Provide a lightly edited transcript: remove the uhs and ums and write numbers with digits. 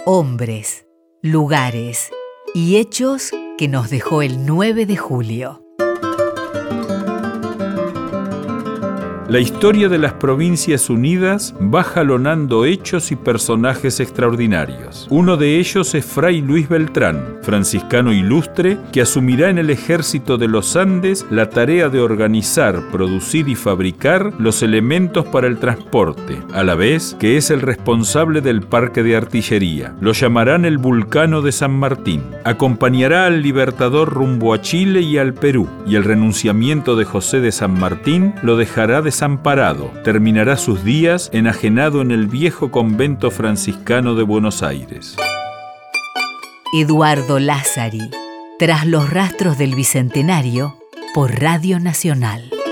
hombres, lugares y hechos que nos dejó el 9 de julio. La historia de las Provincias Unidas va jalonando hechos y personajes extraordinarios. Uno de ellos es Fray Luis Beltrán, franciscano ilustre, que asumirá en el ejército de los Andes la tarea de organizar, producir y fabricar los elementos para el transporte, a la vez que es el responsable del parque de artillería. Lo llamarán el Vulcano de San Martín. Acompañará al Libertador rumbo a Chile y al Perú, y el renunciamiento de José de San Martín lo dejará desamparado. Terminará sus días enajenado en el viejo convento franciscano de Buenos Aires. Eduardo Lázari, tras los rastros del Bicentenario, por Radio Nacional.